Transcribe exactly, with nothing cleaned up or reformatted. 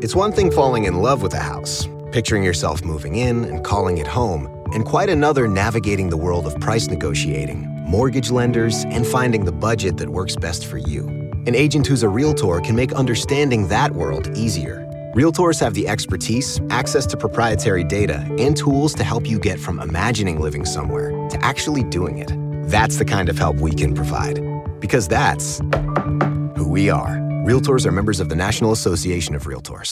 It's one thing falling in love with a house, picturing yourself moving in and calling it home, and quite another navigating the world of price negotiating, mortgage lenders, and finding the budget that works best for you. An agent who's a Realtor can make understanding that world easier. Realtors have the expertise, access to proprietary data, and tools to help you get from imagining living somewhere to actually doing it. That's the kind of help we can provide. Because that's who we are. Realtors are members of the National Association of Realtors.